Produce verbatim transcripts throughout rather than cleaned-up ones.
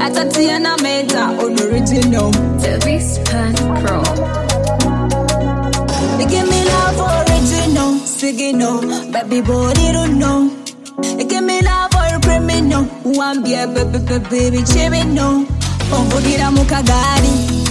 Atatia na meta on original. The Wristband Pro. You give me love original, signal, baby body don't know. You give me love for criminal, one be a baby baby baby no. Omvugira mukagari,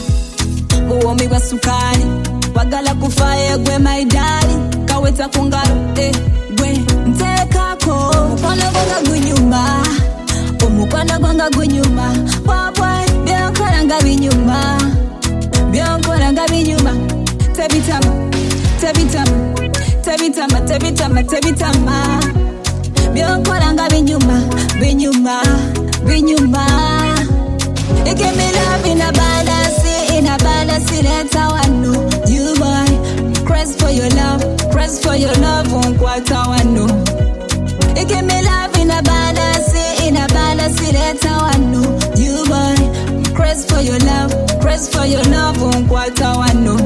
uomi wa sukari, wagala kufaya gwe my daddy, kaweta kungaro eh gwe nteka ko, mukwana gwanga gunyuma, omukwana gwanga gunyuma, wabwa byankora nga binyuma, byankora nga binyuma, tebitama. Tebitama, tebitama, tebitama, tebitama. Byonkora nga binyuma, binyuma, binyuma. You give me love in a balance, in a balance, leta wano. You boy, press for your love, press for your love, unkwata wano. You give me love in a balance, in a balance, leta wano. You boy, press for your love, press for your love, unkwata wano.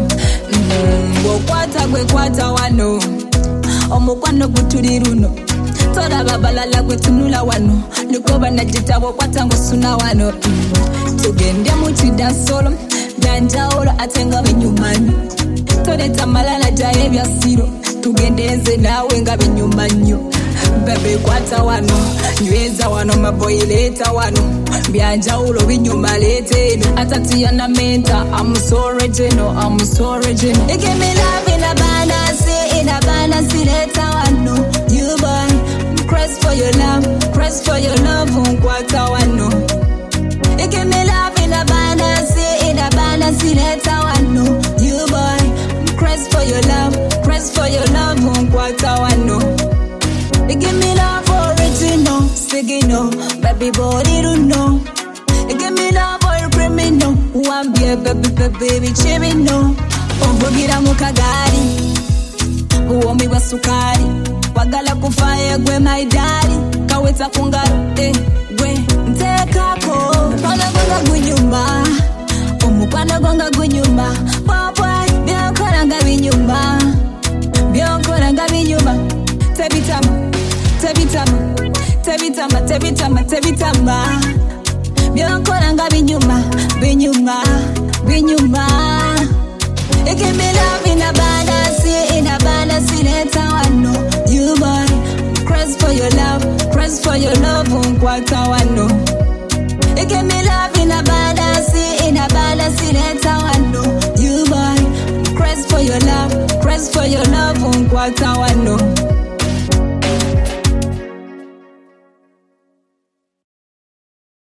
Kwata gwe kwata wano omukwano gutuli runo tola babalala gwe tunula wano lukoba na jitabo kwata ngosuna wano tugende mu kidansolo danjawolo atenga benyumanyo toleta malala jaye bya siro tugendeze nawe nga benyumanyo bebe kwata wano nyweza wano maboy leta wano byanjawulo binyuma lete atatia na menta I'm so original I'm so original. You give me love in a balance in a balance leta wano you boy press for your love press for your love unkwata wano. You give me love in a balance in a balance leta wano you boy press for your love press for your love unkwata wano. You give me love original, signal, baby body don't know. You give me love for criminal, one be a baby baby baby no. Omvugira mukagari, uomi wa sukari, wagala kufaya gwe my daddy, kaweta kungaro eh gwe nteka ko, mukwana gwanga gunyuma, omukwana gwanga gunyuma, papa byankora nga binyuma, byankora nga binyuma, tebitama. Tebitama, tebitama, tebitama, tebitama. Byonkora nga binyuma, binyuma, binyuma. You give me love in a balance, in a balance, leta wano. You boy, press for your love, press for your love, unkwata wano. You give me love in a balance, in a balance, leta wano. You boy, press for your love, press for your love, unkwata wano.